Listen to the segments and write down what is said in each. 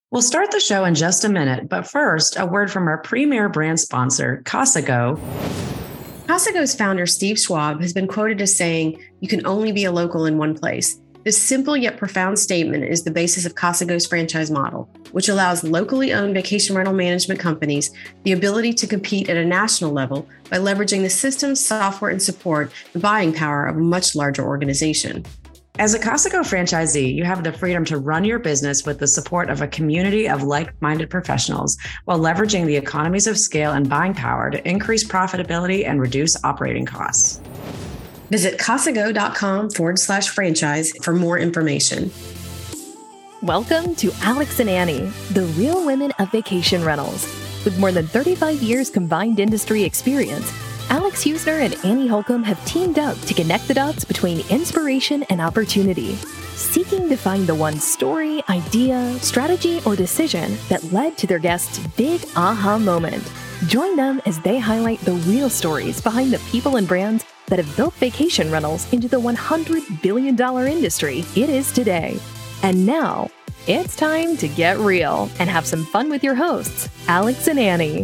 We'll start the show in just a minute, but first, a word from our premier brand sponsor, Casago. Casago's founder, Steve Schwab, has been quoted as saying, "You can only be a local in one place." This simple yet profound statement is the basis of Casago's franchise model, which allows locally owned vacation rental management companies the ability to compete at a national level by leveraging the systems, software, and support, the buying power of a much larger organization. As a Casago franchisee, you have the freedom to run your business with the support of a community of like-minded professionals while leveraging the economies of scale and buying power to increase profitability and reduce operating costs. Visit casago.com/franchise for more information. Welcome to Alex and Annie, the real women of vacation rentals. With more than 35 years combined industry experience, Alex Husner and Annie Holcomb have teamed up to connect the dots between inspiration and opportunity, seeking to find the one story, idea, strategy, or decision that led to their guests' big aha moment. Join them as they highlight the real stories behind the people and brands that have built vacation rentals into the $100 billion industry it is today. And now, it's time to get real and have some fun with your hosts, Alex and Annie.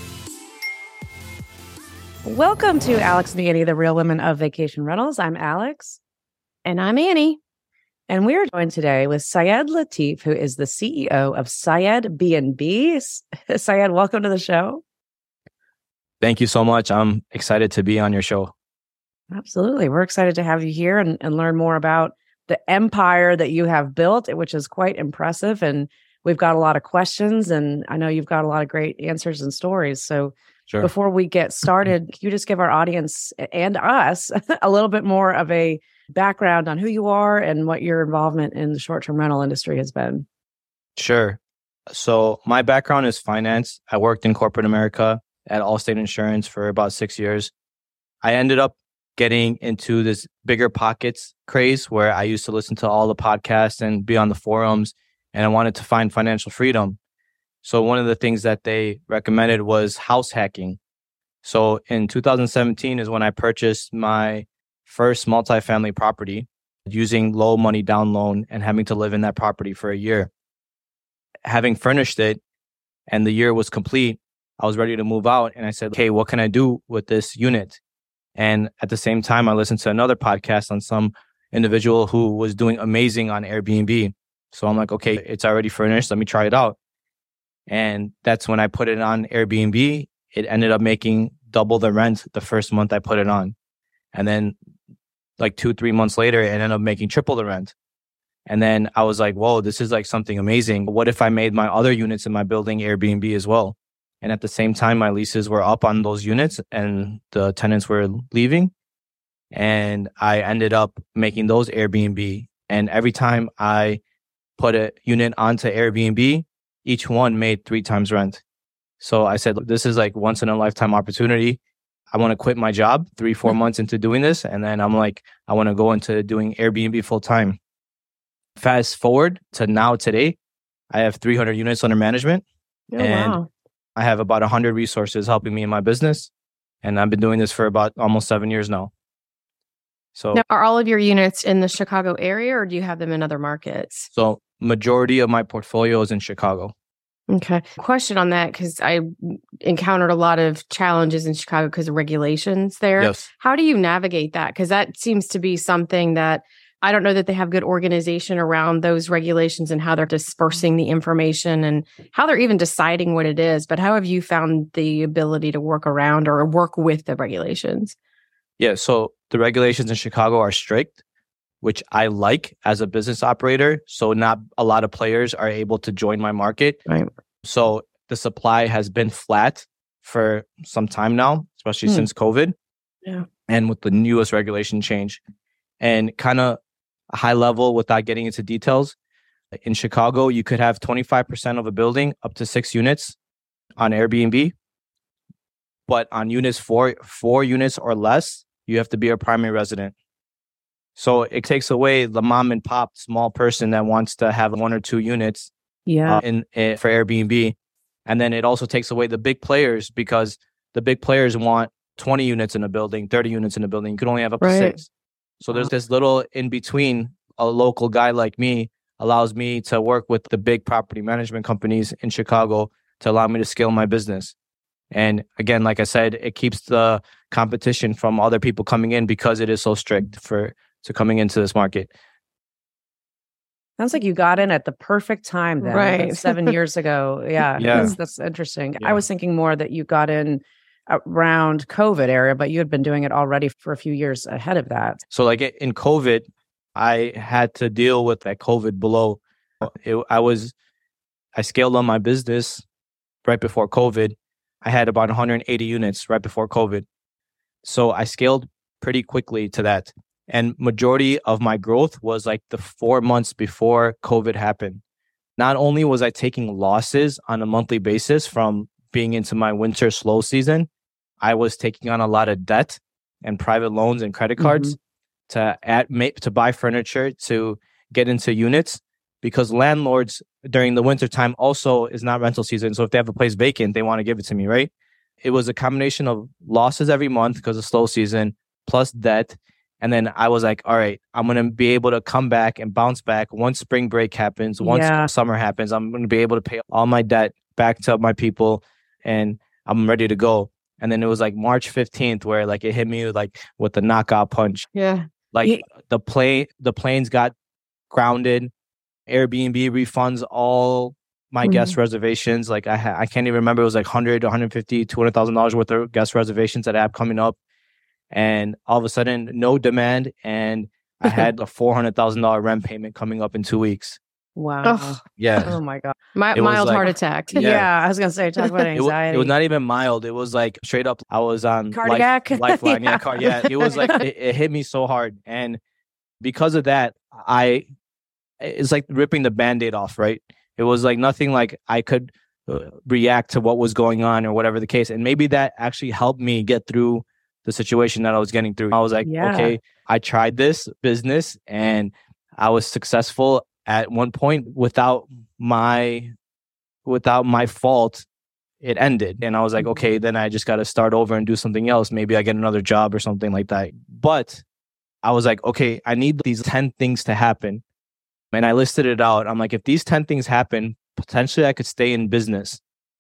Welcome to Alex and Annie, the real women of vacation rentals. I'm Alex. And I'm Annie. And we are joined today with Syed Latif, who is the CEO of Syed B&B. Syed, welcome to the show. Thank you so much. I'm excited to be on your show. Absolutely. We're excited to have you here and learn more about the empire that you have built, which is quite impressive. And we've got a lot of questions, and I know you've got a lot of great answers and stories. So Sure. Before we get started, can you just give our audience and us a little bit more of a background on who you are and what your involvement in the short-term rental industry has been? Sure. So my background is finance. I worked in corporate America at Allstate Insurance for about 6 years. I ended up getting into this bigger pockets craze where I used to listen to all the podcasts and be on the forums, and I wanted to find financial freedom. So one of the things that they recommended was house hacking. So in 2017 is when I purchased my first multifamily property using low money down loan and having to live in that property for a year. Having furnished it and the year was complete, I was ready to move out. And I said, okay, what can I do with this unit? And at the same time, I listened to another podcast on some individual who was doing amazing on Airbnb. So I'm like, okay, it's already furnished. Let me try it out. And that's when I put it on Airbnb. It ended up making double the rent the first month I put it on. And then like 2-3 months later, it ended up making triple the rent. And then I was like, whoa, this is like something amazing. What if I made my other units in my building Airbnb as well? And at the same time, my leases were up on those units and the tenants were leaving. And I ended up making those Airbnb. And every time I put a unit onto Airbnb, each one made 3 times rent. So I said, this is like once in a lifetime opportunity. I want to quit my job 3-4 months into doing this. And then I'm like, I want to go into doing Airbnb full time. Fast forward to now today, I have 300 units under management. Oh, and wow. I have about 100 resources helping me in my business. And I've been doing this for about almost 7 years now. So Now, are all of your units in the Chicago area, or do you have them in other markets? So majority of my portfolio is in Chicago. Okay. Question on that, because I encountered a lot of challenges in Chicago because of regulations there. Yes. How do you navigate that? Because that seems to be something that I don't know that they have good organization around those regulations and how they're dispersing the information and how they're even deciding what it is. But how have you found the ability to work around or work with the regulations? Yeah. So the regulations in Chicago are strict, which I like as a business operator. So not a lot of players are able to join my market. Right. So the supply has been flat for some time now, especially since COVID. Yeah. And with the newest regulation change. And kind of a high level without getting into details, in Chicago, you could have 25% of a building up to 6 units on Airbnb. But on units, four units or less, you have to be a primary resident. So it takes away the mom and pop small person that wants to have 1 or 2 units Yeah. for Airbnb. And then it also takes away the big players because the big players want 20 units in a building, 30 units in a building. You can only have up to 6. So there's this little in between, a local guy like me. allows me to work with the big property management companies in Chicago to allow me to scale my business. And again, like I said, it keeps the competition from other people coming in because it is so strict to coming into this market. Sounds like you got in at the perfect time then, Right. 7 years ago. Yeah, Yeah. That's interesting. Yeah. I was thinking more that you got in around COVID era, but you had been doing it already for a few years ahead of that. So like in COVID, I had to deal with that COVID blow. I scaled on my business right before COVID. I had about 180 units right before COVID. So I scaled pretty quickly to that. And majority of my growth was like the 4 months before COVID happened. Not only was I taking losses on a monthly basis from being into my winter slow season, I was taking on a lot of debt and private loans and credit cards to buy furniture, to get into units, because landlords during the winter time also is not rental season. So if they have a place vacant, they want to give it to me, right? It was a combination of losses every month because of slow season plus debt. And then I was like, all right, I'm going to be able to come back and bounce back once spring break happens, once summer happens. I'm going to be able to pay all my debt back to my people and I'm ready to go. And then it was like March 15th where like it hit me like with the knockout punch. Yeah. Like the planes got grounded. Airbnb refunds all my guest reservations. Like I can't even remember. It was like $100, $150, $200,000 worth of guest reservations that I have coming up. And all of a sudden, no demand. And I had a $400,000 rent payment coming up in 2 weeks. Wow. Oh, Yeah. Oh my God. mild heart attack. Yeah. I was going to say, talk about anxiety. It was not even mild. It was like straight up. I was on Cardiac. Lifeline. Yeah. It was like, it hit me so hard. And because of that, it's like ripping the Band-Aid off, right? It was like nothing like I could react to what was going on or whatever the case. And maybe that actually helped me get through the situation that I was getting through. I was like, okay, I tried this business and I was successful at one point without my fault. It ended. And I was like, okay, then I just got to start over and do something else. Maybe I get another job or something like that. But I was like, okay, I need these 10 things to happen. And I listed it out. I'm like, if these 10 things happen, potentially I could stay in business.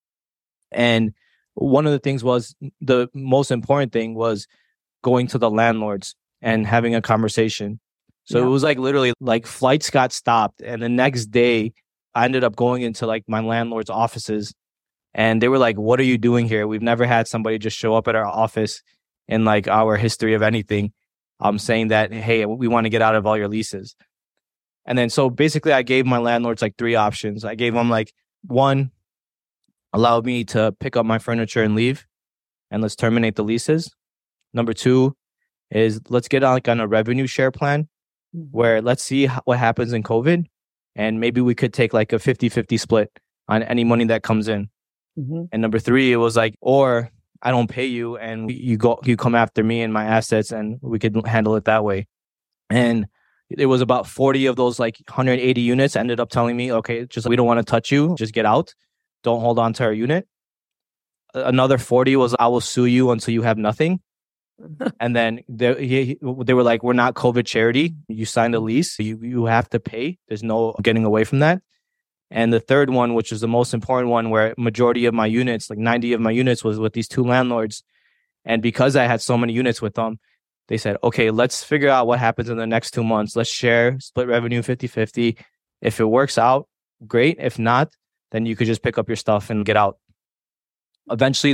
And one of the things was, the most important thing was going to the landlords and having a conversation. So it was like literally like flights got stopped. And the next day I ended up going into like my landlord's offices and they were like, what are you doing here? We've never had somebody just show up at our office in like our history of anything. Saying that, hey, we want to get out of all your leases. And then so basically I gave my landlords like 3 options. I gave them like, 1, allow me to pick up my furniture and leave and let's terminate the leases. Number 2 is let's get on a revenue share plan where let's see what happens in COVID. And maybe we could take like a 50-50 split on any money that comes in. And number 3, it was like, or I don't pay you and you come after me and my assets and we could handle it that way. And it was about 40 of those like 180 units ended up telling me, okay, just we don't want to touch you. Just get out. Don't hold on to our unit. Another 40 was, I will sue you until you have nothing. And then they were like, we're not COVID charity. You signed a lease. So you have to pay. There's no getting away from that. And the third one, which is the most important one, where majority of my units, like 90 of my units was with these 2 landlords. And because I had so many units with them, they said, okay, let's figure out what happens in the next 2 months. Let's split revenue 50-50. If it works out, great. If not, then you could just pick up your stuff and get out. Eventually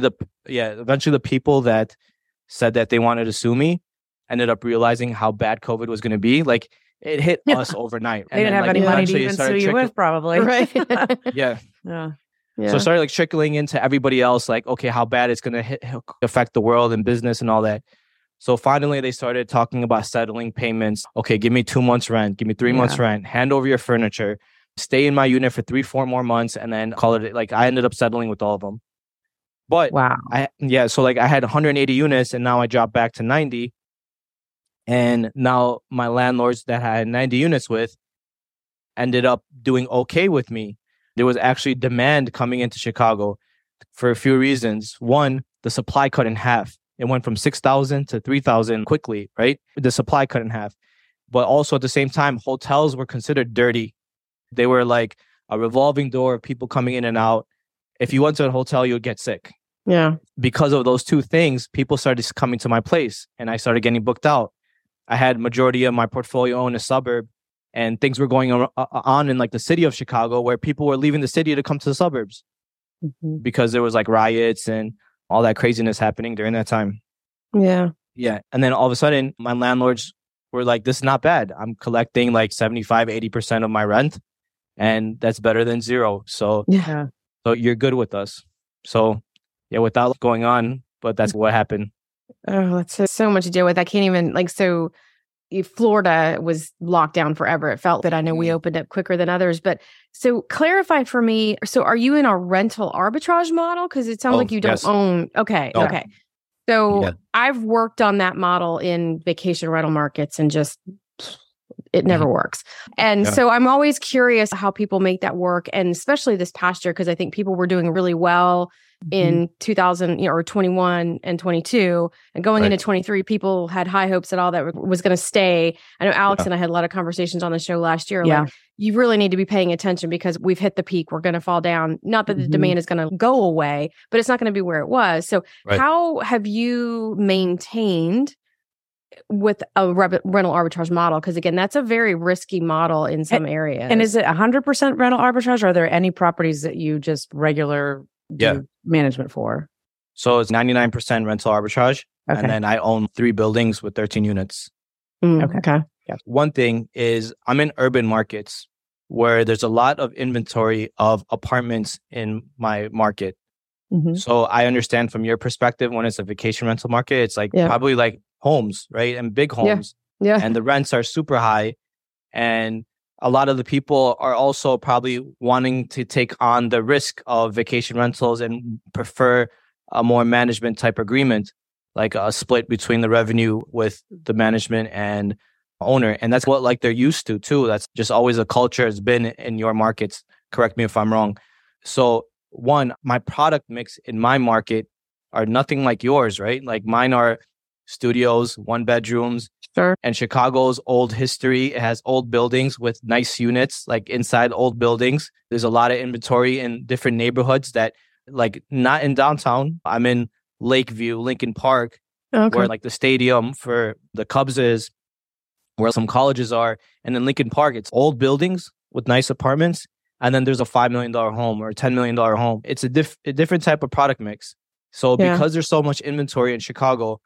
the people that said that they wanted to sue me ended up realizing how bad COVID was going to be. Like it hit us overnight. They didn't have any money to even sue you with, probably. Right. Yeah. Yeah. So it started like trickling into everybody else, like, okay, how bad it's going to affect the world and business and all that. So finally, they started talking about settling payments. Okay, give me 2 months rent, give me 3 months rent, hand over your furniture, stay in my unit for 3-4 more months, and then call it. Like I ended up settling with all of them. But wow, so like I had 180 units, and now I dropped back to 90. And now my landlords that I had 90 units with ended up doing okay with me. There was actually demand coming into Chicago for a few reasons. One, the supply cut in half. It went from 6,000 to 3,000 quickly, right? The supply cut in half. But also at the same time, hotels were considered dirty. They were like a revolving door of people coming in and out. If you went to a hotel, you would get sick. Yeah. Because of those two things, people started coming to my place and I started getting booked out. I had majority of my portfolio in a suburb, and things were going on in like the city of Chicago where people were leaving the city to come to the suburbs because there was like riots and all that craziness happening during that time. Yeah. Yeah. And then all of a sudden, my landlords were like, this is not bad. I'm collecting like 75, 80% of my rent, and that's better than zero. So, so you're good with us. So, yeah, without going on, but that's what happened. Oh, that's so much to deal with. I can't even Florida was locked down forever. It felt that I know we opened up quicker than others. But so clarify for me. So are you in a rental arbitrage model? Because it sounds like you don't own. Okay. No. Okay. So I've worked on that model in vacation rental markets and just it never works. And so I'm always curious how people make that work. And especially this past year, because I think people were doing really well in 2000 or 21 and 22, and going into 23, people had high hopes that all that was going to stay. I know Alex and I had a lot of conversations on the show last year. Like, you really need to be paying attention because we've hit the peak. We're going to fall down. Not that the demand is going to go away, but it's not going to be where it was. So how have you maintained with a rental arbitrage model? Because again, that's a very risky model in some areas. And is it 100% rental arbitrage? Or are there any properties that you just regular do management for? So it's 99% rental arbitrage. And then I own 3 buildings with 13 units. Okay. Yeah. One thing is I'm in urban markets where there's a lot of inventory of apartments in my market. So I understand from your perspective, when it's a vacation rental market, it's like probably like homes, right? And big homes. And the rents are super high. And a lot of the people are also probably wanting to take on the risk of vacation rentals and prefer a more management type agreement, like a split between the revenue with the management and owner. And that's what like they're used to too. That's just always a culture has been in your markets. Correct me if I'm wrong. So one, my product mix in my market are nothing like yours, right? Like mine are studios, 1 bedrooms. Sure. And Chicago's old history. It has old buildings with nice units, like inside old buildings. There's a lot of inventory in different neighborhoods that, like, not in downtown. I'm in Lakeview, Lincoln Park, where like the stadium for the Cubs is, where some colleges are. And in Lincoln Park, it's old buildings with nice apartments. And then there's a $5 million home or a $10 million home. It's a different type of product mix. So because there's so much inventory in Chicago,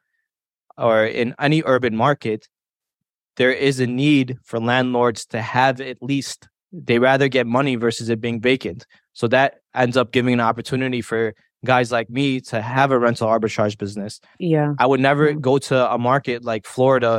or in any urban market, there is a need for landlords to have at least, they rather get money versus it being vacant. So that ends up giving an opportunity for guys like me to have a rental arbitrage business. I would never go to a market like Florida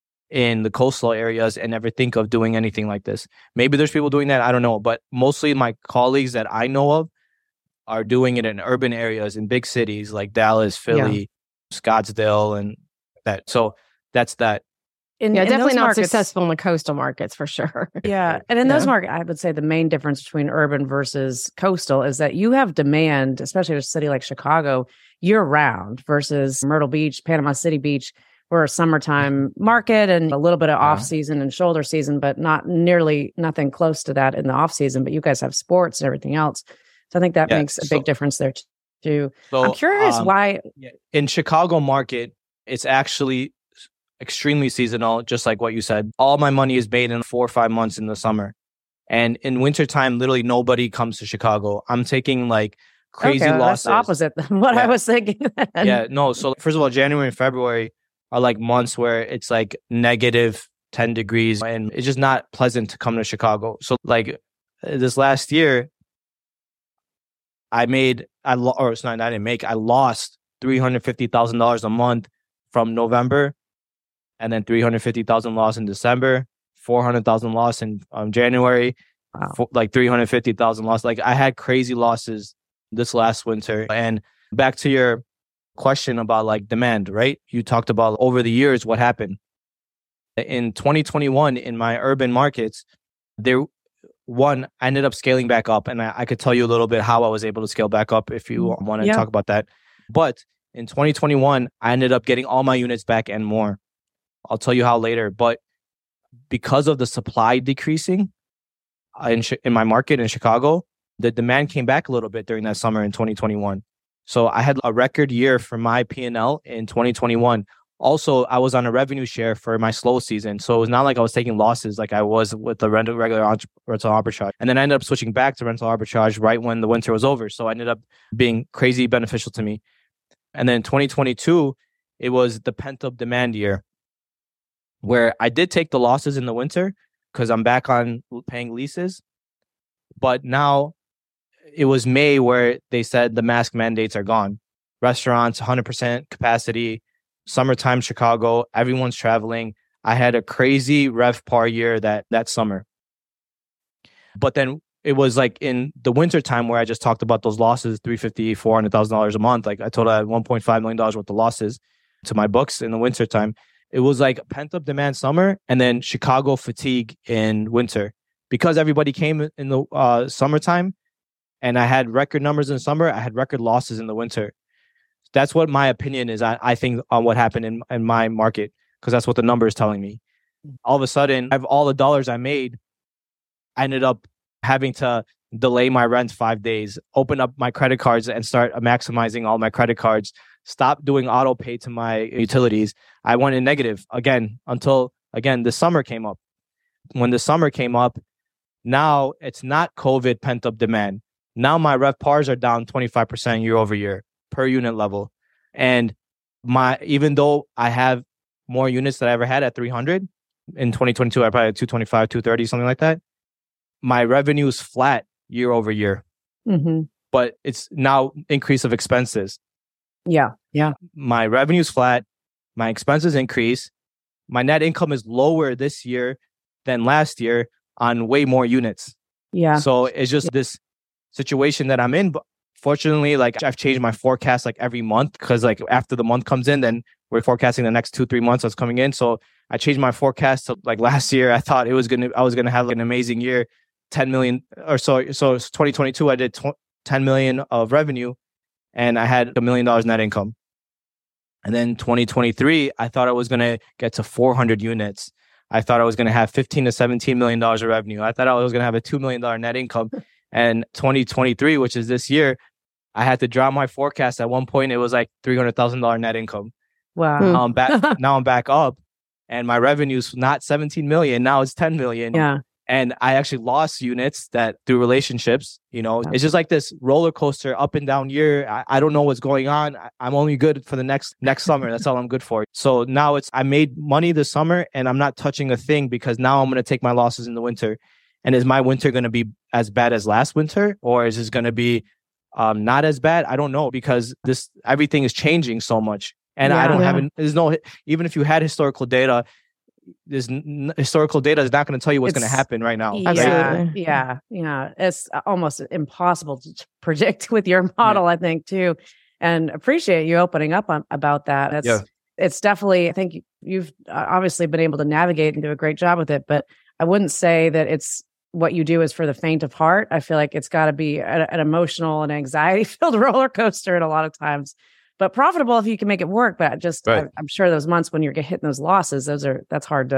in the coastal areas and never think of doing anything like this. Maybe there's people doing that, I don't know. But mostly my colleagues that I know of are doing it in urban areas, in big cities like Dallas, Philly, Scottsdale, and that. So that's that. Definitely not successful in the coastal markets for sure. And in those markets, I would say the main difference between urban versus coastal is that you have demand, especially in a city like Chicago, year round versus Myrtle Beach, Panama City Beach, we're a summertime market and a little bit of off season and shoulder season, but nothing close to that in the off season. But you guys have sports and everything else. So I think that makes a big difference there too. So, I'm curious why in Chicago market, it's actually extremely seasonal, just like what you said. All my money is made in 4 or 5 months in the summer. And in wintertime, literally nobody comes to Chicago. I'm taking like crazy losses. That's opposite than what I was thinking. So first of all, January and February are like months where it's like negative 10 degrees and it's just not pleasant to come to Chicago. So like this last year, I lost $350,000 a month from November, and then $350,000 loss in December, $400,000 loss in January, like $350,000 loss. Like I had crazy losses this last winter. And back to your question about like demand, right? You talked about over the years what happened. In 2021, in my urban markets, I ended up scaling back up, and I could tell you a little bit how I was able to scale back up if you want to talk about that. But in 2021, I ended up getting all my units back and more. I'll tell you how later. But because of the supply decreasing, in my market in Chicago, the demand came back a little bit during that summer in 2021. So I had a record year for my P&L in 2021. Also, I was on a revenue share for my slow season. So it was not like I was taking losses like I was with the regular rental arbitrage. And then I ended up switching back to rental arbitrage right when the winter was over. So I ended up being crazy beneficial to me. And then 2022, it was the pent-up demand year where I did take the losses in the winter because I'm back on paying leases. But now it was May where they said the mask mandates are gone. Restaurants, 100% capacity. Summertime Chicago, everyone's traveling. I had a crazy RevPAR year that summer. But then it was like in the winter time where I just talked about those losses, $350,000, $400,000 a month. Like I told I had $1.5 million worth of losses to my books in the winter time. It was like pent up demand summer and then Chicago fatigue in winter. Because everybody came in the summertime and I had record numbers in the summer, I had record losses in the winter. That's what my opinion is, I think, on what happened in my market, because that's what the number is telling me. All of a sudden, all the dollars I made, I ended up having to delay my rent 5 days, open up my credit cards and start maximizing all my credit cards, stop doing auto pay to my utilities. I went in negative again until, again, the summer came up. When the summer came up, now it's not COVID pent-up demand. Now my RevPARs are down 25% year over year. Per unit level. And even though I have more units than I ever had at 300 in 2022, I probably had 225, 230, something like that. My revenue is flat year over year, but it's now increase of expenses. Yeah. My revenue is flat. My expenses increase. My net income is lower this year than last year on way more units. Yeah. So it's just this situation that I'm in. But fortunately, like I've changed my forecast like every month because like after the month comes in, then we're forecasting the next 2-3 months that's coming in. So I changed my forecast to like last year. I thought I was gonna have like an amazing year, 10 million or so. So 2022, I did 10 million of revenue, and I had $1 million net income. And then 2023, I thought I was gonna get to 400 units. I thought I was gonna have $15 to $17 million of revenue. I thought I was gonna have a $2 million net income. And 2023, which is this year, I had to drop my forecast. At one point, it was like $300,000 net income. Wow. Now I'm back up, and my revenue's not 17 million. Now it's 10 million. Yeah. And I actually lost units that through relationships. You know, it's just like this roller coaster, up and down year. I don't know what's going on. I'm only good for the next summer. That's all I'm good for. So now I made money this summer, and I'm not touching a thing because now I'm going to take my losses in the winter. And is my winter going to be as bad as last winter, or is this going to be not as bad? I don't know, because everything is changing so much. And I don't have, even if you had historical data, historical data is not going to tell you what's going to happen right now. Absolutely. Yeah. It's almost impossible to predict with your model, I think, too. And appreciate you opening up about that. It's definitely, I think you've obviously been able to navigate and do a great job with it, but I wouldn't say that it's what you do is for the faint of heart. I feel like it's got to be an emotional and anxiety-filled roller coaster at a lot of times, but profitable if you can make it work. But I'm sure those months when you're hitting those losses, that's hard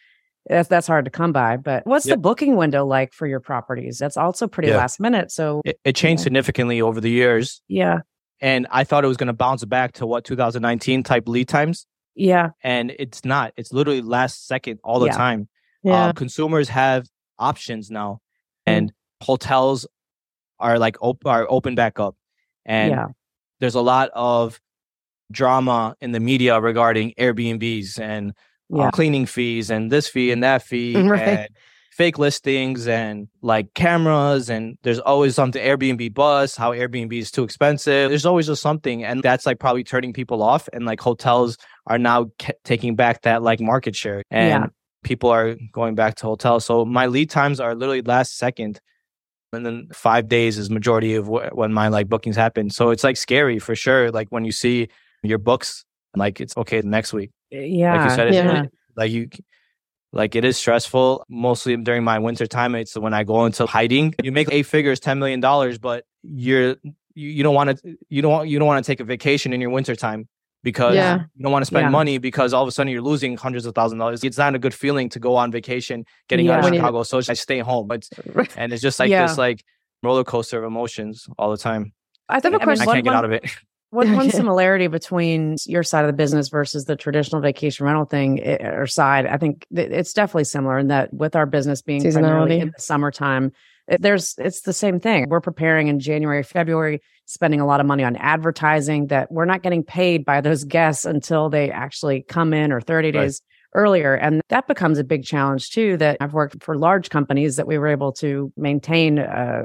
to come by. But what's the booking window like for your properties? That's also pretty last minute. So it changed significantly over the years. Yeah. And I thought it was going to bounce back to 2019 type lead times. Yeah. And it's not. It's literally last second all the time. Yeah. Consumers have options now, and hotels are like open back up, and there's a lot of drama in the media regarding Airbnbs and cleaning fees and this fee and that fee and fake listings and like cameras, and there's always something Airbnb buzz, how Airbnb is too expensive. There's always just something, and that's like probably turning people off, and like hotels are now taking back that like market share, and people are going back to hotels. So my lead times are literally last second. And then 5 days is majority of when my like bookings happen. So it's like scary for sure. Like when you see your books, like it's okay the next week. Yeah. Like you said, like it is stressful. Mostly during my winter time, it's when I go into hiding. You make 8 figures, $10 million, but you don't want to take a vacation in your winter time. because Yeah. you don't want to spend Yeah. money because all of a sudden you're losing hundreds of thousands of dollars. It's not a good feeling to go on vacation, getting out Yeah. of When you- Chicago. So I stay home. And it's just like Yeah. this like roller coaster of emotions all the time. I think have a question. I can't get out of it. One similarity between your side of the business versus the traditional vacation rental thing or side, I think it's definitely similar in that with our business being primarily Seasonality. in the summertime, it's the same thing. We're preparing in January, February, spending a lot of money on advertising that we're not getting paid by those guests until they actually come in or 30 days earlier. And that becomes a big challenge too, that I've worked for large companies that we were able to maintain a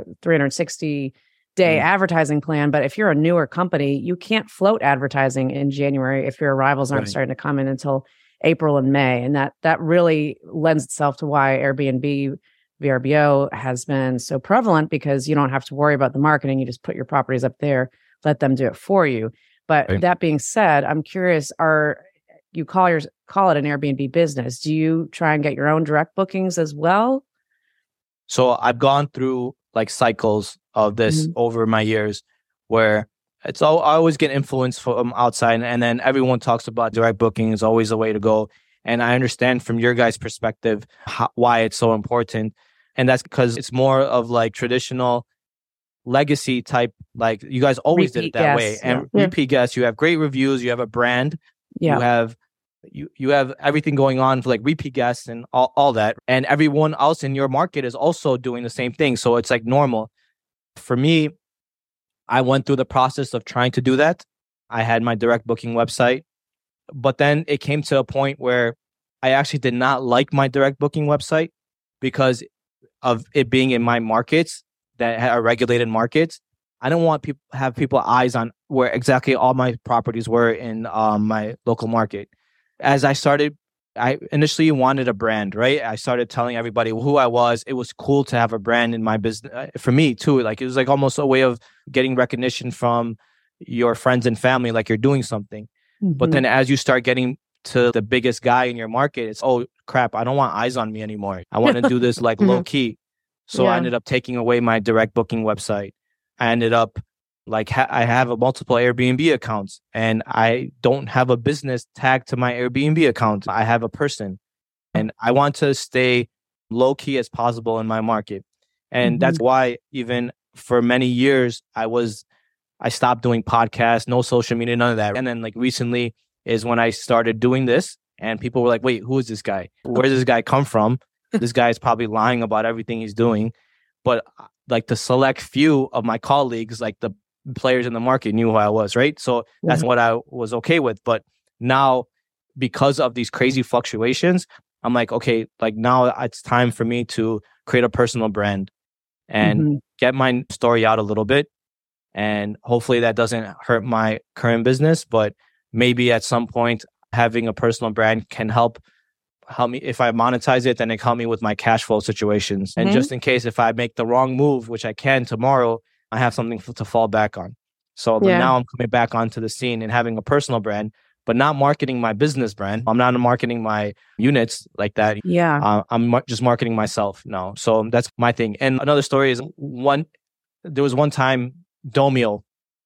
360-day advertising plan. But if you're a newer company, you can't float advertising in January if your arrivals aren't starting to come in until April and May. And that really lends itself to why Airbnb VRBO has been so prevalent, because you don't have to worry about the marketing. You just put your properties up there, let them do it for you. But that being said, I'm curious, you call it an Airbnb business. Do you try and get your own direct bookings as well? So I've gone through like cycles of this over my years where I always get influence from outside, and then everyone talks about direct booking is always the way to go. And I understand from your guys' perspective why it's so important. And that's because it's more of like traditional legacy type, like you guys always did it that way. And repeat guests, you have great reviews, you have a brand, you have everything going on for like repeat guests and all that. And everyone else in your market is also doing the same thing. So it's like normal. For me, I went through the process of trying to do that. I had my direct booking website, but then it came to a point where I actually did not like my direct booking website because of it being in my markets that are regulated markets. I don't want people eyes on where exactly all my properties were in my local market. As I started, I initially wanted a brand, right? I started telling everybody who I was. It was cool to have a brand in my business. For me too, like it was like almost a way of getting recognition from your friends and family, like you're doing something. But then as you start getting to the biggest guy in your market, it's, oh crap, I don't want eyes on me anymore. I want to do this like low key. So I ended up taking away my direct booking website. I ended up like I have multiple Airbnb accounts, and I don't have a business tagged to my Airbnb account. I have a person, and I want to stay low key as possible in my market. And that's why even for many years, I stopped doing podcasts, no social media, none of that. And then like recently is when I started doing this, and people were like, wait, who is this guy? Where does this guy come from? This guy is probably lying about everything he's doing. But like the select few of my colleagues, like the players in the market, knew who I was, right? So that's what I was okay with. But now, because of these crazy fluctuations, I'm like, okay, like now it's time for me to create a personal brand and get my story out a little bit. And hopefully that doesn't hurt my current business, but maybe at some point having a personal brand can help me. If I monetize it, then it help me with my cash flow situations. And just in case if I make the wrong move, which I can tomorrow, I have something to fall back on. So now I'm coming back onto the scene and having a personal brand, but not marketing my business brand. I'm not marketing my units like that. Yeah. I'm just marketing myself now. So that's my thing. And another story is there was one time Domio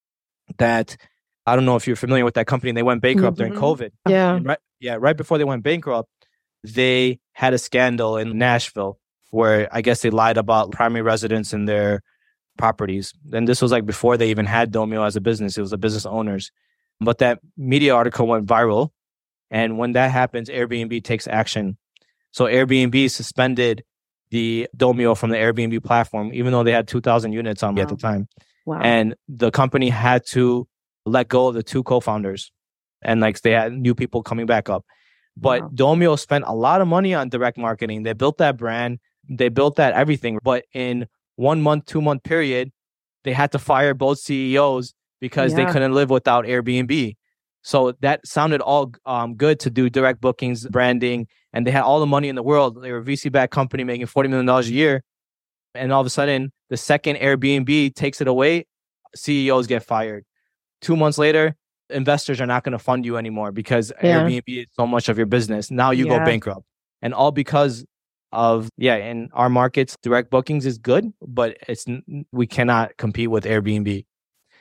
that, I don't know if you're familiar with that company. They went bankrupt during COVID. Yeah. And right before they went bankrupt, they had a scandal in Nashville where I guess they lied about primary residence in their properties. And this was like before they even had Domio as a business. It was the business owners. But that media article went viral. And when that happens, Airbnb takes action. So Airbnb suspended the Domio from the Airbnb platform, even though they had 2,000 units on at the time. Wow. And the company had to let go of the two co-founders. And like they had new people coming back up. But Domio spent a lot of money on direct marketing. They built that brand. They built that everything. But in 1 month, 2 month period, they had to fire both CEOs because they couldn't live without Airbnb. So that sounded all good to do direct bookings, branding, and they had all the money in the world. They were a VC-backed company making $40 million a year. And all of a sudden, the second Airbnb takes it away, CEOs get fired. 2 months later, investors are not going to fund you anymore because Airbnb is so much of your business. Now you go bankrupt. And all because of, in our markets, direct bookings is good, but we cannot compete with Airbnb.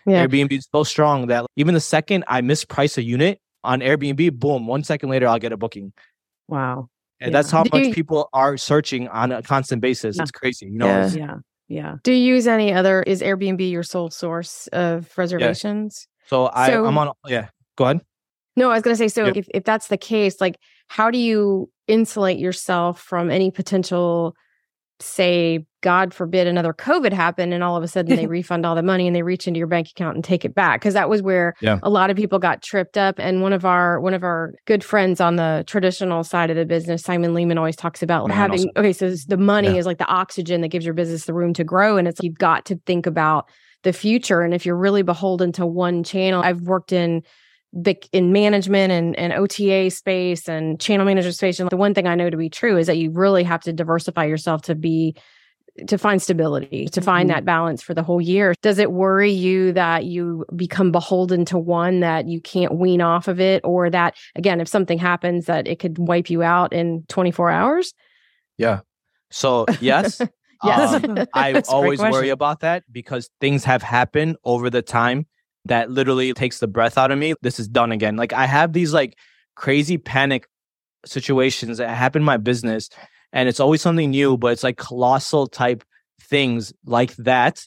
Yeah. Airbnb is so strong that even the second I misprice a unit on Airbnb, boom, 1 second later, I'll get a booking. Wow. And that's how Do much you- people are searching on a constant basis. It's crazy. You know, Yeah. it's- Yeah. Do you use any other, is Airbnb your sole source of reservations? So I'm on, go ahead. No, I was going to say, so Yeah. if that's the case, like, how do you insulate yourself from any potential, say, God forbid, another COVID happened and all of a sudden they refund all the money and they reach into your bank account and take it back? Because that was where a lot of people got tripped up. And one of our good friends on the traditional side of the business, Simon Lehman, always talks about having, so the money is like the oxygen that gives your business the room to grow. And it's, you've got to think about the future. And if you're really beholden to one channel, I've worked in management and OTA space and channel manager space. And the one thing I know to be true is that you really have to diversify yourself to find stability, to find that balance for the whole year. Does it worry you that you become beholden to one, that you can't wean off of it? Or that, again, if something happens, that it could wipe you out in 24 hours? Yeah. So yes, Yes. I always worry about that because things have happened over the time that literally takes the breath out of me. This is done again. Like I have these like crazy panic situations that happen in my business and it's always something new, but it's like colossal type things like that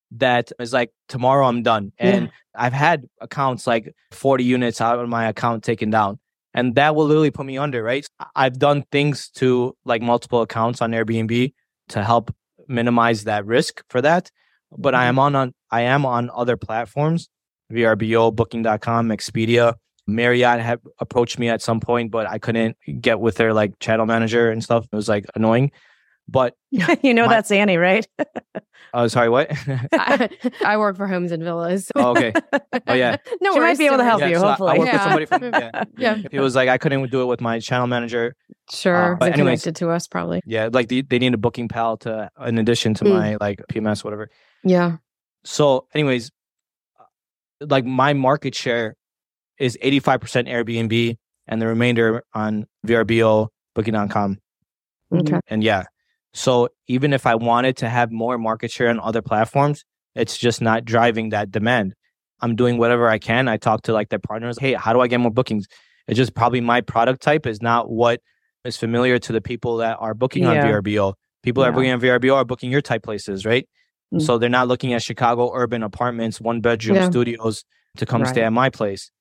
is like, tomorrow I'm done. And I've had accounts like 40 units out of my account taken down. And that will literally put me under, right? I've done things to like multiple accounts on Airbnb to help minimize that risk for that. But I am on other platforms, VRBO, Booking.com, Expedia. Marriott had approached me at some point, but I couldn't get with their like channel manager and stuff. It was like annoying. But that's Annie, right? Oh, sorry, what? I work for Homes and Villas. Oh, okay. Oh, yeah. No, She might be able to help you, so hopefully. I work with somebody from, Yeah. It was like, I couldn't do it with my channel manager. Sure. But anyways, connected to us probably. Yeah. Like they need a booking pal in addition to my like PMS, whatever. Yeah. So anyways, like my market share is 85% Airbnb and the remainder on VRBO, Booking.com. Okay. And yeah. So even if I wanted to have more market share on other platforms, it's just not driving that demand. I'm doing whatever I can. I talk to like their partners. Hey, how do I get more bookings? It's just probably my product type is not what is familiar to the people that are booking on VRBO. People that are booking on VRBO are booking your type places, right? So they're not looking at Chicago urban apartments, 1-bedroom studios to come stay at my place.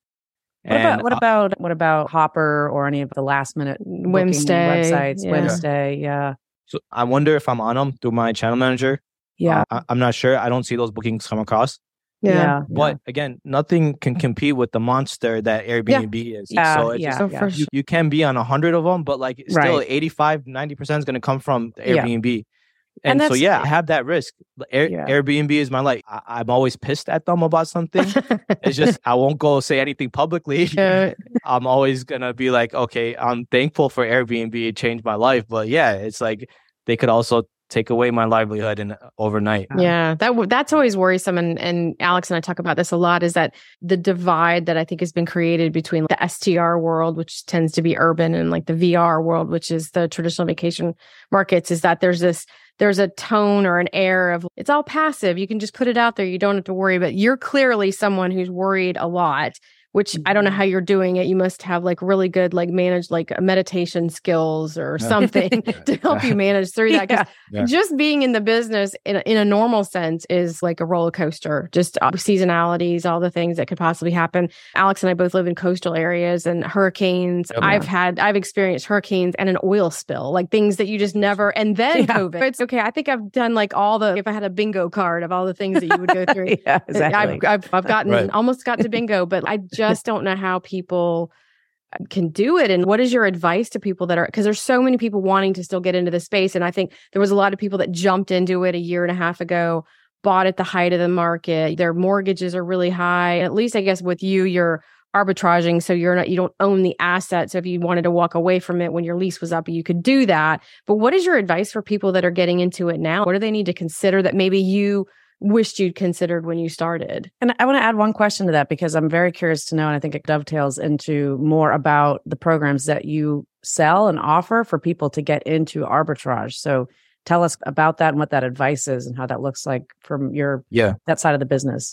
What about Hopper or any of the last minute Wimstay websites? Wimstay, So I wonder if I'm on them through my channel manager. Yeah. I'm not sure. I don't see those bookings come across. Yeah. But again, nothing can compete with the monster that Airbnb is. So it's just, you can be on 100 of them, but like still 85, 90% is going to come from Airbnb. And so, I have that risk. Airbnb is my life. I'm always pissed at them about something. It's just, I won't go say anything publicly. I'm always going to be like, okay, I'm thankful for Airbnb. It changed my life. But yeah, it's like they could also take away my livelihood overnight. Yeah, that's always worrisome. And Alex and I talk about this a lot, is that the divide that I think has been created between the STR world, which tends to be urban, and like the VR world, which is the traditional vacation markets, is that there's a tone or an air of it's all passive. You can just put it out there. You don't have to worry. But you're clearly someone who's worried a lot, which I don't know how you're doing it. You must have like really good, like manage like meditation skills or something to help you manage through that. Because just being in the business in a normal sense is like a roller coaster, just seasonalities, all the things that could possibly happen. Alex and I both live in coastal areas and hurricanes. I've experienced hurricanes and an oil spill, like things that you just never, and then COVID. It's okay. I think I've done like if I had a bingo card of all the things that you would go through. Exactly. I've gotten almost got to bingo, but I just don't know how people can do it. And what is your advice to people that are, because there's so many people wanting to still get into the space. And I think there was a lot of people that jumped into it a year and a half ago, bought at the height of the market. Their mortgages are really high. At least I guess with you're arbitraging. So you don't own the asset. So if you wanted to walk away from it when your lease was up, you could do that. But what is your advice for people that are getting into it now? What do they need to consider that maybe you wished you'd considered when you started? And I want to add one question to that, because I'm very curious to know, and I think it dovetails into more about the programs that you sell and offer for people to get into arbitrage. So tell us about that and what that advice is and how that looks like from that side of the business.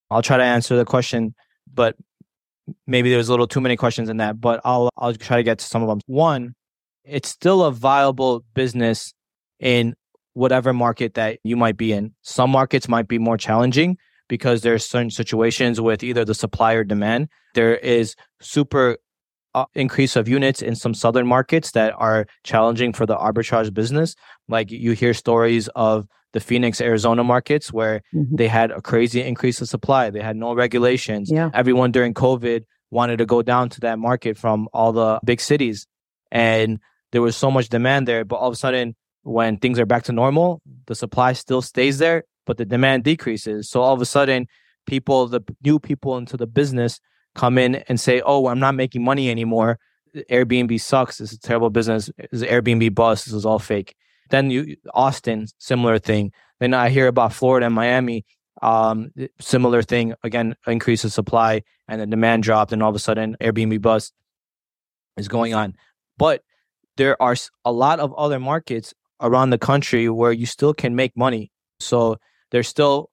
I'll try to answer the question, but maybe there's a little too many questions in that, but I'll try to get to some of them. One, it's still a viable business in whatever market that you might be in. Some markets might be more challenging because there's certain situations with either the supply or demand. There is super increase of units in some southern markets that are challenging for the arbitrage business. Like you hear stories of the Phoenix, Arizona markets where they had a crazy increase of supply. They had no regulations. Yeah. Everyone during COVID wanted to go down to that market from all the big cities. And there was so much demand there. But all of a sudden, when things are back to normal, the supply still stays there, but the demand decreases. So all of a sudden, the new people into the business come in and say, oh, I'm not making money anymore. Airbnb sucks. It's a terrible business. It's an Airbnb bust. This is all fake. Then Austin, similar thing. Then I hear about Florida and Miami, similar thing. Again, increase of supply and the demand dropped, and all of a sudden Airbnb bust is going on. But there are a lot of other markets around the country where you still can make money. So there's still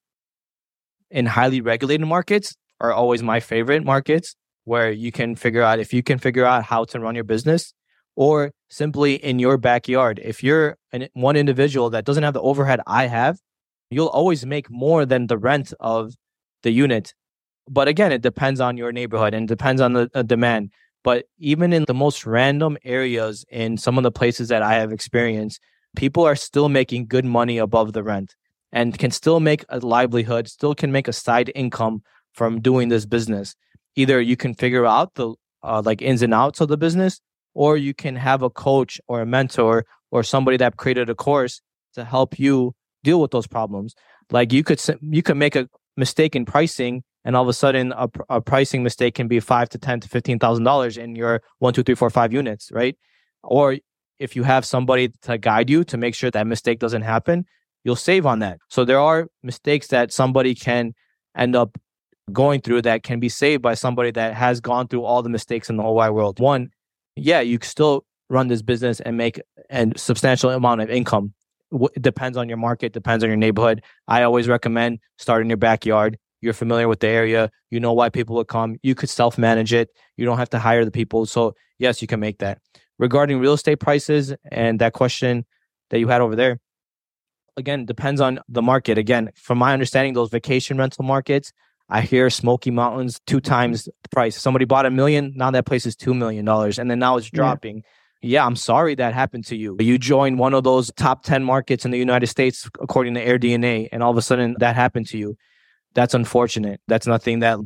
in highly regulated markets are always my favorite markets where you can figure out if you can figure out how to run your business. Or simply in your backyard. If you're one individual that doesn't have the overhead I have, you'll always make more than the rent of the unit. But again, it depends on your neighborhood and depends on the demand. But even in the most random areas, in some of the places that I have experienced, people are still making good money above the rent and can still make a livelihood, still can make a side income from doing this business. Either you can figure out the ins and outs of the business, or you can have a coach or a mentor or somebody that created a course to help you deal with those problems. Like you could make a mistake in pricing, and all of a sudden a pricing mistake can be $5,000 to $10,000 to $15,000 in your 1, 2, 3, 4, 5 units, right? Or if you have somebody to guide you to make sure that mistake doesn't happen, you'll save on that. So there are mistakes that somebody can end up going through that can be saved by somebody that has gone through all the mistakes in the whole wide world. One, yeah, you can still run this business and make a substantial amount of income. It depends on your market, depends on your neighborhood. I always recommend start in your backyard. You're familiar with the area. You know why people will come. You could self-manage it. You don't have to hire the people. So yes, you can make that. Regarding real estate prices and that question that you had over there, again, depends on the market. Again, from my understanding, those vacation rental markets, I hear Smoky Mountains 2 times the price. Somebody bought $1 million. Now that place is $2 million. And then now it's dropping. Yeah, I'm sorry that happened to you. You joined one of those top 10 markets in the United States, according to AirDNA, and all of a sudden that happened to you. That's unfortunate. That's nothing that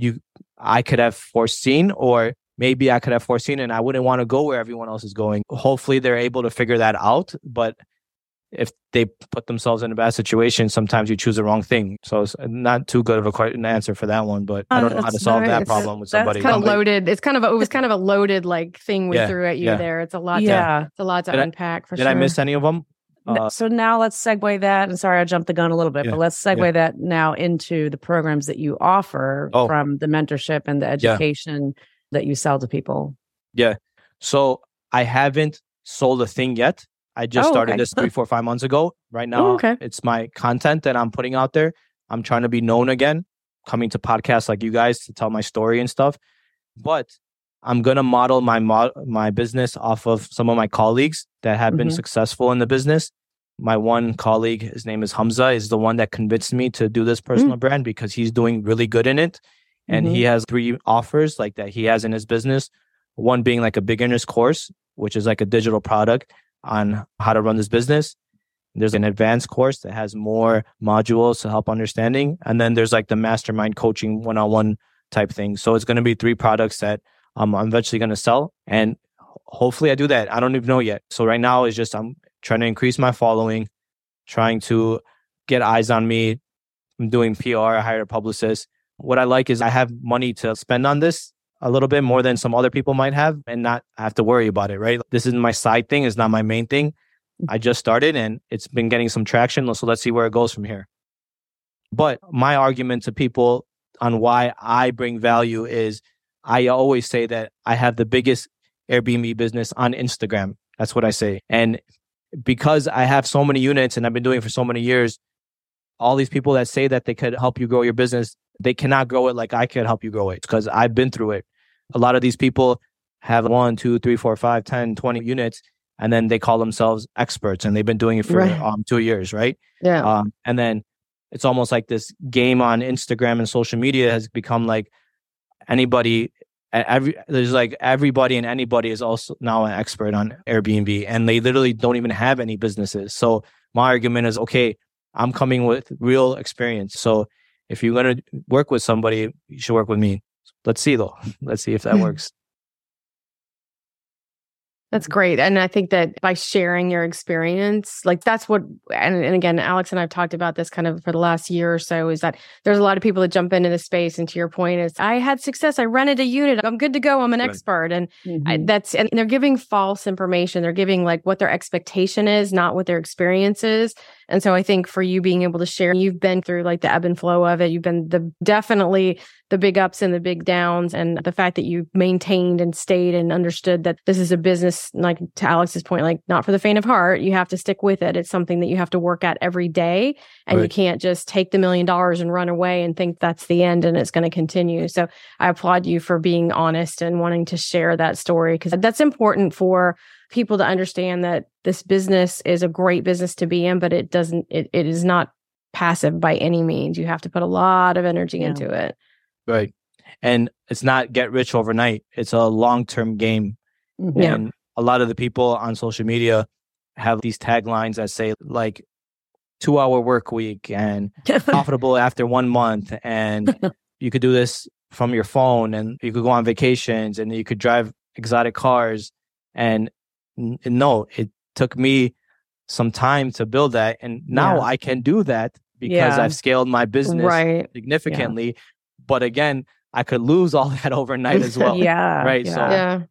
I could have foreseen, or maybe I could have foreseen, and I wouldn't want to go where everyone else is going. Hopefully they're able to figure that out. But if they put themselves in a bad situation, sometimes you choose the wrong thing. So it's not too good of an answer for that one, but I don't know how to solve that problem with somebody. That's kind of loaded. It was kind of a loaded thing we threw at you there. It's a lot. It's a lot to unpack for sure. Did I miss any of them? So now let's segue that. And sorry, I jumped the gun a little bit, but let's segue that now into the programs that you offer from the mentorship and the education that you sell to people. Yeah. So I haven't sold a thing yet. I just started this 3, 4, 5 months ago. Right now, it's my content that I'm putting out there. I'm trying to be known again, coming to podcasts like you guys to tell my story and stuff. But I'm going to model my business off of some of my colleagues that have been successful in the business. My one colleague, his name is Hamza, is the one that convinced me to do this personal brand because he's doing really good in it. And he has 3 offers like that he has in his business. One being like a beginner's course, which is like a digital product on how to run this business. There's an advanced course that has more modules to help understanding. And then there's like the mastermind coaching 1-on-1 type thing. So it's going to be 3 products that I'm eventually going to sell. And hopefully I do that. I don't even know yet. So right now it's just, I'm trying to increase my following, trying to get eyes on me. I'm doing PR. I hired a publicist. What I like is I have money to spend on this a little bit more than some other people might have and not have to worry about it, right? This is my side thing. It's not my main thing. I just started and it's been getting some traction. So let's see where it goes from here. But my argument to people on why I bring value is I always say that I have the biggest Airbnb business on Instagram. That's what I say. And because I have so many units and I've been doing it for so many years, all these people that say that they could help you grow your business, they cannot grow it like I could help you grow it, because I've been through it. A lot of these people have 1, 2, 3, 4, 5, 10, 20 units, and then they call themselves experts, and they've been doing it for 2 years, right? Yeah. And then it's almost like this game on Instagram and social media has become like anybody, there's like everybody and anybody is also now an expert on Airbnb, and they literally don't even have any businesses. So my argument is, okay, I'm coming with real experience. So if you're going to work with somebody, you should work with me. Let's see though. Let's see if that works. That's great. And I think that by sharing your experience, like that's what, and again, Alex and I've talked about this kind of for the last year or so, is that there's a lot of people that jump into the space. And to your point is, I had success. I rented a unit. I'm good to go. I'm an expert. And and they're giving false information. They're giving like what their expectation is, not what their experience is. And so I think for you being able to share, you've been through like the ebb and flow of it. You've been definitely the big ups and the big downs, and the fact that you maintained and stayed and understood that this is a business, like to Alex's point, like not for the faint of heart. You have to stick with it. It's something that you have to work at every day, and you can't just take the $1 million and run away and think that's the end and it's going to continue. So I applaud you for being honest and wanting to share that story, because that's important for people to understand that this business is a great business to be in, but it is not passive by any means. You have to put a lot of energy into it. Right. And it's not get rich overnight. It's a long-term game. Yeah. And a lot of the people on social media have these taglines that say like 2-hour work week and profitable after 1 month. And you could do this from your phone, and you could go on vacations, and you could drive exotic cars. And no, it took me some time to build that. And now I can do that because I've scaled my business significantly. Yeah. But again, I could lose all that overnight as well. Right. Yeah.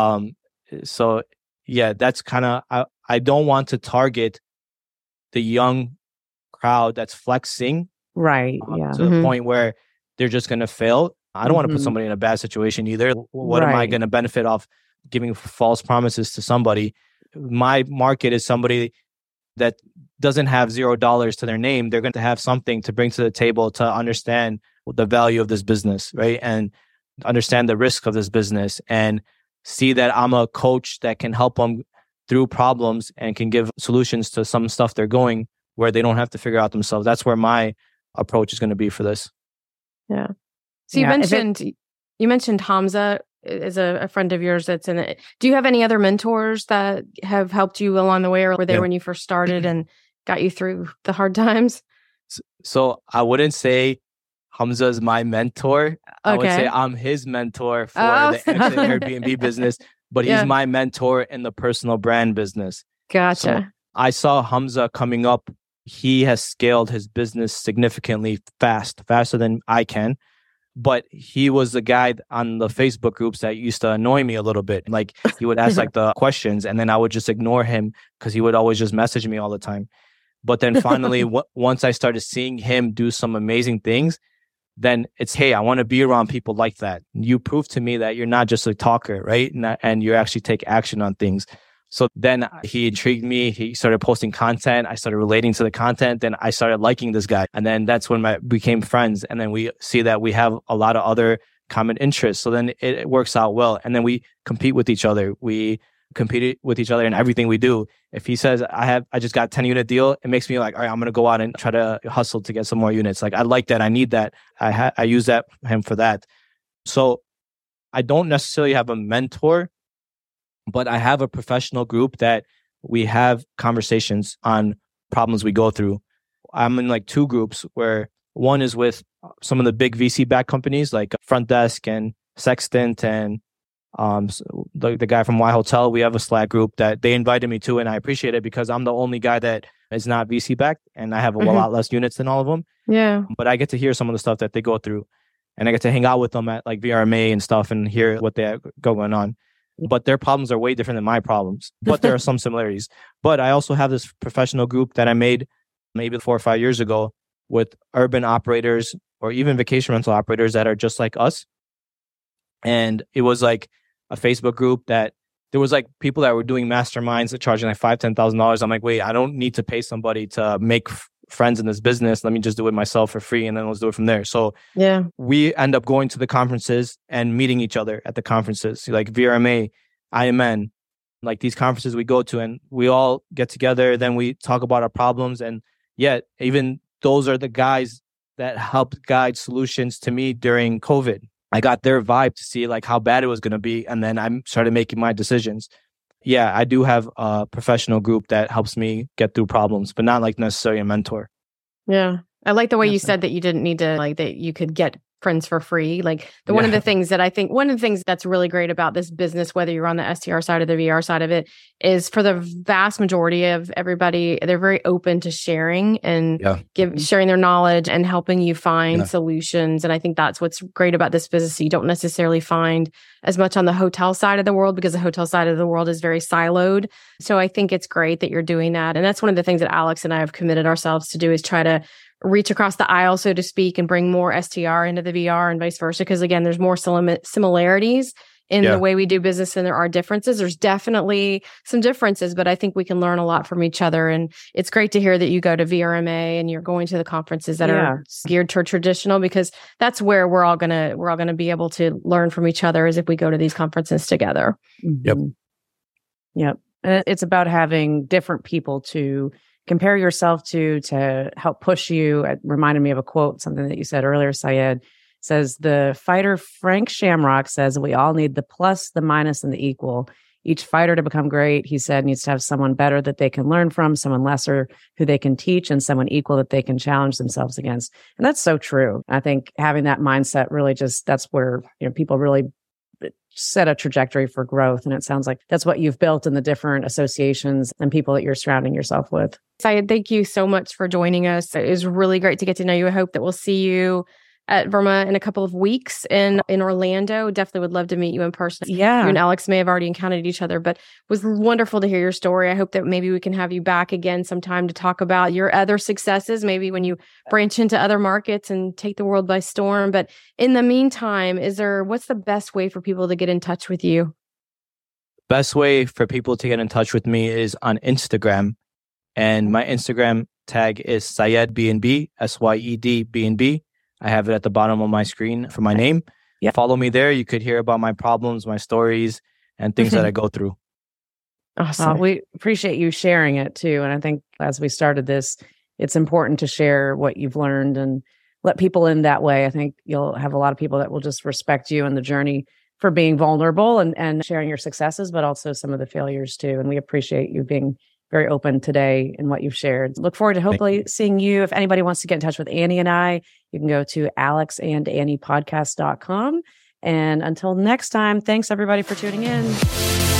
So that's kind of, I don't want to target the young crowd that's flexing. Right. To the point where they're just going to fail. I don't want to put somebody in a bad situation either. What am I going to benefit off giving false promises to somebody? My market is somebody that doesn't have $0 to their name. They're going to have something to bring to the table to understand the value of this business, right? And understand the risk of this business, and see that I'm a coach that can help them through problems and can give solutions to some stuff they're going where they don't have to figure out themselves. That's where my approach is going to be for this. Yeah. So you mentioned Hamza is a friend of yours that's in it. Do you have any other mentors that have helped you along the way, or were they when you first started and got you through the hard times? So I wouldn't say Hamza is my mentor. I would say I'm his mentor for the exit Airbnb business, but he's my mentor in the personal brand business. Gotcha. So I saw Hamza coming up. He has scaled his business significantly faster than I can. But he was the guy on the Facebook groups that used to annoy me a little bit. Like he would ask like the questions, and then I would just ignore him because he would always just message me all the time. But then finally, once I started seeing him do some amazing things, then it's, hey, I want to be around people like that. You prove to me that you're not just a talker, right? And you actually take action on things. So then he intrigued me. He started posting content. I started relating to the content. Then I started liking this guy. And then that's when we became friends. And then we see that we have a lot of other common interests. So then it works out well. And then we compete with each other. We compete with each other in everything we do. If he says, I just got a 10-unit deal, it makes me like, all right, I'm going to go out and try to hustle to get some more units. Like, I like that. I need that. I use him for that. So I don't necessarily have a mentor, but I have a professional group that we have conversations on problems we go through. I'm in like 2 groups, where one is with some of the big VC-backed companies like Front Desk and Sextant and the guy from Y Hotel. We have a Slack group that they invited me to, and I appreciate it because I'm the only guy that is not VC-backed, and I have a lot less units than all of them. Yeah. But I get to hear some of the stuff that they go through, and I get to hang out with them at like VRMA and stuff and hear what they have going on. But their problems are way different than my problems. But there are some similarities. But I also have this professional group that I made maybe 4 or 5 years ago with urban operators or even vacation rental operators that are just like us. And it was like a Facebook group that there was like people that were doing masterminds that charging like $5,000-$10,000. I'm like, wait, I don't need to pay somebody to make friends in this business. Let me just do it myself for free, and then let's do it from there. So Yeah. we end up going to the conferences and meeting each other at the conferences, like VRMA, IMN, like these conferences we go to, and we all get together. Then we talk about our problems. And yet, even those are the guys that helped guide solutions to me during COVID. I got their vibe to see like how bad it was going to be. And then I started making my decisions. Yeah, I do have a professional group that helps me get through problems, but not like necessarily a mentor. Yeah. I like the way you said that you didn't need to, like, that you could get friends for free. Like one of the things that I think, one of the things that's really great about this business, whether you're on the STR side or the VR side of it, is for the vast majority of everybody, they're very open to sharing and sharing their knowledge and helping you find solutions. And I think that's what's great about this business. You don't necessarily find as much on the hotel side of the world, because the hotel side of the world is very siloed. So I think it's great that you're doing that. And that's one of the things that Alex and I have committed ourselves to do, is try to reach across the aisle, so to speak, and bring more STR into the VR and vice versa. Because again, there's more similarities in the way we do business than there are differences. There's definitely some differences, but I think we can learn a lot from each other. And it's great to hear that you go to VRMA and you're going to the conferences that are geared toward traditional, because that's where we're all gonna be able to learn from each other, is if we go to these conferences together. Yep. And it's about having different people to compare yourself to help push you. It reminded me of a quote, something that you said earlier, Syed. Says the fighter Frank Shamrock says we all need the plus, the minus, and the equal. Each fighter to become great, he said, needs to have someone better that they can learn from, someone lesser who they can teach, and someone equal that they can challenge themselves against. And that's so true. I think having that mindset really that's where, people really set a trajectory for growth. And it sounds like that's what you've built in the different associations and people that you're surrounding yourself with. Syed, thank you so much for joining us. It was really great to get to know you. I hope that we'll see you at VRMA in a couple of weeks in Orlando. Definitely would love to meet you in person. Yeah. You and Alex may have already encountered each other, but it was wonderful to hear your story. I hope that maybe we can have you back again sometime to talk about your other successes, maybe when you branch into other markets and take the world by storm. But in the meantime, what's the best way for people to get in touch with you? Best way for people to get in touch with me is on Instagram. And my Instagram tag is Syed BNB, SYED BNB. I have it at the bottom of my screen for my name. Yeah. Follow me there. You could hear about my problems, my stories, and things that I go through. Awesome. We appreciate you sharing it too. And I think as we started this, it's important to share what you've learned and let people in that way. I think you'll have a lot of people that will just respect you and the journey for being vulnerable and sharing your successes, but also some of the failures too. And we appreciate you being very open today in what you've shared. Look forward to hopefully seeing you. If anybody wants to get in touch with Annie and I, you can go to alexandanniepodcast.com. And until next time, thanks everybody for tuning in.